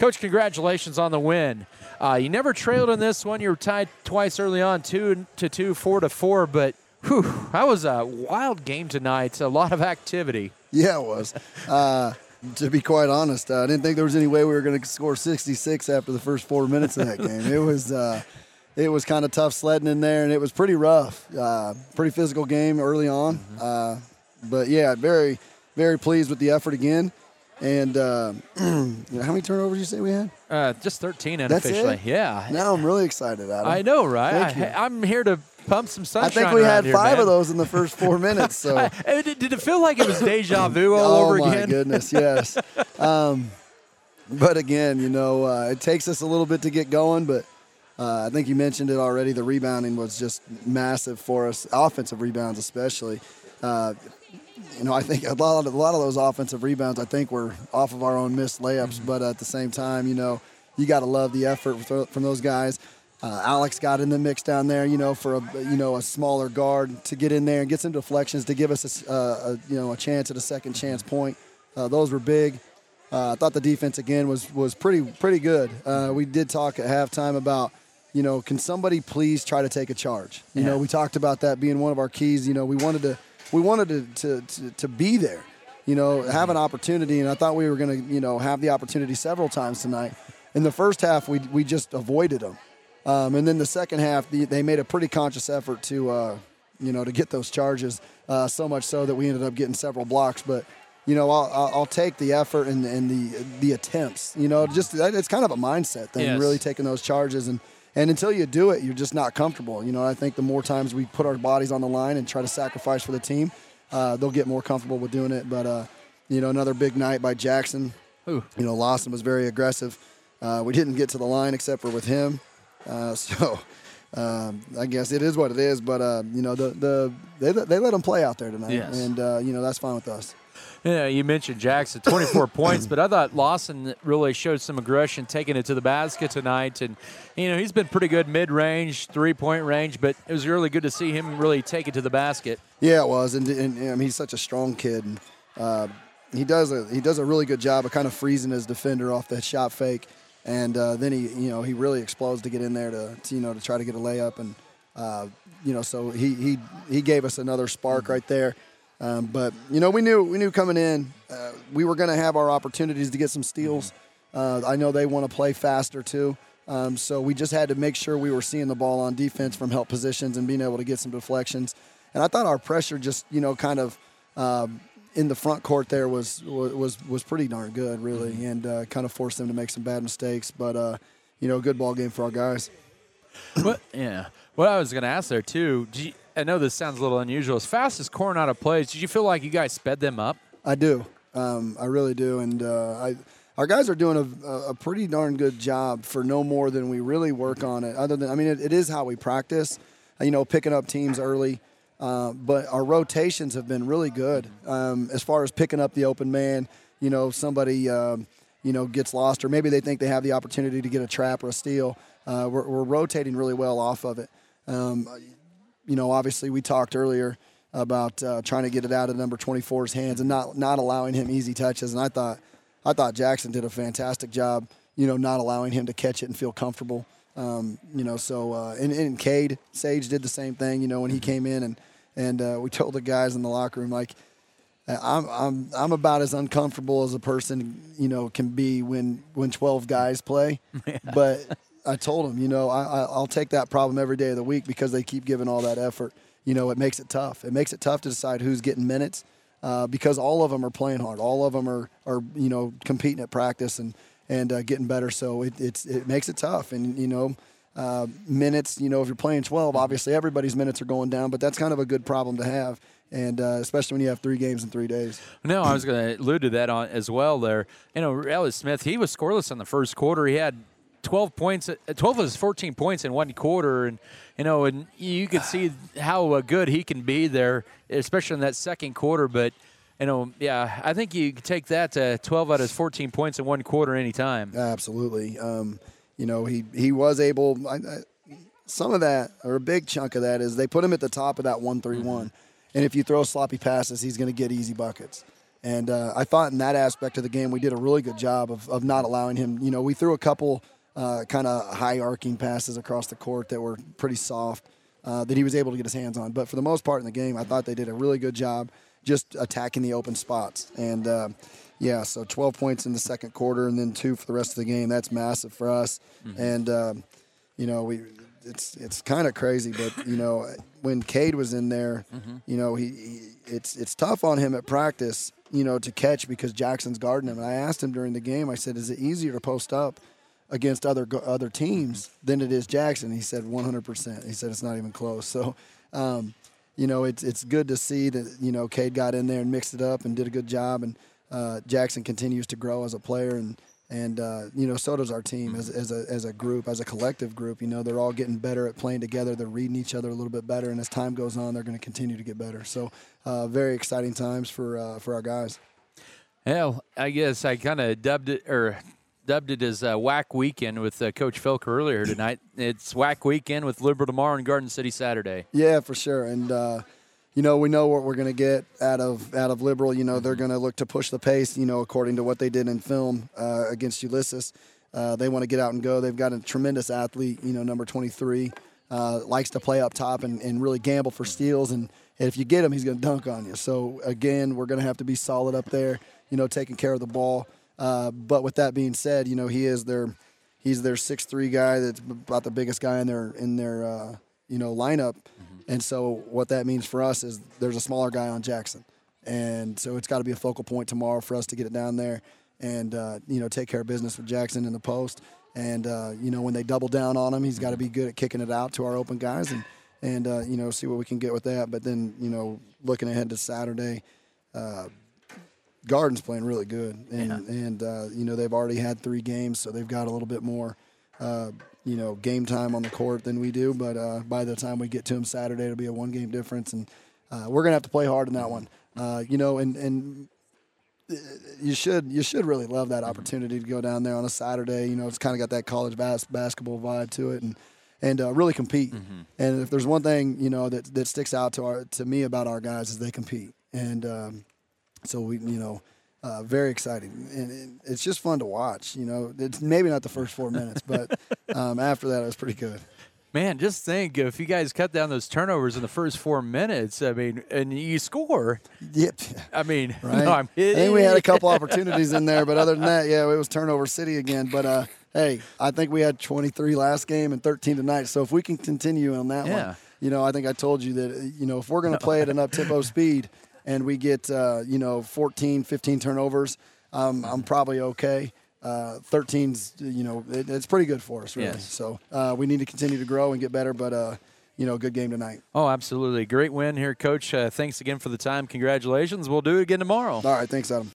Coach, congratulations on the win. You never trailed in this one. You were tied twice early on, 2-2, 4-4, but that was a wild game tonight. A lot of activity. Yeah, it was. To be quite honest, I didn't think there was any way we were going to score 66 after the first 4 minutes of that game. It was kind of tough sledding in there, and it was pretty rough. Pretty physical game early on. But, yeah, very, very pleased with the effort again. And how many turnovers did you say we had? Just 13 unofficially. That's it? Yeah. Now I'm really excited, Adam. I know, right? Thank you. I'm here to pump some sunshine. I think we had around here, 5 man. of those in the first 4 minutes. So did it feel like it was deja vu all over again? Oh, my goodness, yes. But, again, it takes us a little bit to get going. But I think you mentioned it already. The rebounding was just massive for us, offensive rebounds especially. I think a lot of those offensive rebounds, I think, were off of our own missed layups. Mm-hmm. But at the same time, you got to love the effort from those guys. Alex got in the mix down there, for a smaller guard to get in there and get some deflections to give us a chance at a second chance point. Those were big. I thought the defense again was pretty good. We did talk at halftime about, can somebody please try to take a charge? We talked about that being one of our keys. We wanted to be there, have an opportunity, and I thought we were going to, have the opportunity several times tonight. In the first half, we just avoided them. And then the second half, they made a pretty conscious effort to get those charges, so much so that we ended up getting several blocks. But, I'll take the effort and the attempts. Just it's kind of a mindset thing, yes. Really taking those charges. And until you do it, you're just not comfortable. I think the more times we put our bodies on the line and try to sacrifice for the team, they'll get more comfortable with doing it. But, another big night by Jackson. Ooh. Lawson was very aggressive. We didn't get to the line except for with him. I guess it is what it is. But, they let them play out there tonight. Yes. And, that's fine with us. Yeah, you mentioned Jackson, 24 points, but I thought Lawson really showed some aggression taking it to the basket tonight. And, he's been pretty good mid-range, three-point range, but it was really good to see him really take it to the basket. Yeah, it was. And he's such a strong kid. And, he does a really good job of kind of freezing his defender off that shot fake. And then he really explodes to get in there to try to get a layup. And, so he gave us another spark right there. But we knew coming in we were going to have our opportunities to get some steals. I know they want to play faster too, so we just had to make sure we were seeing the ball on defense from help positions and being able to get some deflections. And I thought our pressure just kind of in the front court there was pretty darn good, really, and kind of forced them to make some bad mistakes. But good ball game for our guys. What I was going to ask there too. I know this sounds a little unusual. As fast as Coronado plays, did you feel like you guys sped them up? I do. I really do. And our guys are doing a pretty darn good job for no more than we really work on it. It is how we practice, picking up teams early. But our rotations have been really good as far as picking up the open man. Somebody, gets lost, or maybe they think they have the opportunity to get a trap or a steal. We're rotating really well off of it. Obviously we talked earlier about trying to get it out of number 24's hands and not allowing him easy touches. And I thought Jackson did a fantastic job, not allowing him to catch it and feel comfortable. And Cade Sage did the same thing, when he came in and we told the guys in the locker room, like, I'm about as uncomfortable as a person, can be when 12 guys play. Yeah. But I told him, I'll take that problem every day of the week because they keep giving all that effort. It makes it tough. It makes it tough to decide who's getting minutes because all of them are playing hard. All of them are competing at practice and getting better. So it makes it tough. And, minutes, if you're playing 12, obviously everybody's minutes are going down, but that's kind of a good problem to have. And especially when you have 3 games in 3 days. No, I was going to allude to that as well there. Ellis Smith, he was scoreless in the first quarter. He had 12 of his 14 points in one quarter, and you could see how good he can be there, especially in that second quarter. But I think you could take that to 12 out of his 14 points in one quarter anytime. Absolutely. He was able. Some of that, or a big chunk of that, is they put him at the top of that 1-3-1, and if you throw sloppy passes, he's going to get easy buckets. And I thought in that aspect of the game, we did a really good job of not allowing him. You know, we threw a couple kind of high arcing passes across the court that were pretty soft that he was able to get his hands on. But for the most part in the game, I thought they did a really good job just attacking the open spots. And, so 12 points in the second quarter and then 2 for the rest of the game. That's massive for us. And, it's kind of crazy, but, when Cade was in there, it's tough on him at practice, to catch because Jackson's guarding him. And I asked him during the game, I said, is it easier to post up against other teams than it is Jackson? He said 100%. He said it's not even close. So, it's good to see that, Cade got in there and mixed it up and did a good job. And Jackson continues to grow as a player. And so does our team as a group, as a collective group. They're all getting better at playing together. They're reading each other a little bit better. And as time goes on, they're going to continue to get better. So very exciting times for our guys. Hell, I guess I kind of dubbed it as WAC weekend with Coach Felker earlier tonight. It's WAC weekend with Liberal tomorrow and Garden City Saturday. Yeah, for sure. And, we know what we're going to get out of Liberal. They're going to look to push the pace, according to what they did in film against Ulysses. They want to get out and go. They've got a tremendous athlete, number 23, likes to play up top and really gamble for steals. And if you get him, he's going to dunk on you. So, again, we're going to have to be solid up there, taking care of the ball. But with that being said, he's their 6'3" guy that's about the biggest guy in their lineup. And so what that means for us is there's a smaller guy on Jackson. And so it's got to be a focal point tomorrow for us to get it down there and, take care of business with Jackson in the post. And, when they double down on him, he's got to be good at kicking it out to our open guys and see what we can get with that. But then, looking ahead to Saturday, Garden's playing really good. And they've already had 3 games, so they've got a little bit more game time on the court than we do, but by the time we get to them Saturday, it'll be a 1-game difference, and we're gonna have to play hard in that one. And you should really love that opportunity to go down there on a Saturday. It's kind of got that college basketball vibe to it, and really compete. And if there's one thing that sticks out to me about our guys is they compete, and so we very exciting, and it's just fun to watch. It's maybe not the first 4 minutes, but after that, it was pretty good. Man, just think if you guys cut down those turnovers in the first 4 minutes, and you score. Yep. Right? I think we had a couple opportunities in there, but other than that, it was turnover city again. But hey, I think we had 23 last game and 13 tonight. So if we can continue on that one, I think I told you that if we're going to play at an up-tempo speed and we get 14, 15 turnovers, I'm probably okay. 13's, it's pretty good for us, really. Yes. So we need to continue to grow and get better, but, good game tonight. Oh, absolutely. Great win here, Coach. Thanks again for the time. Congratulations. We'll do it again tomorrow. All right. Thanks, Adam.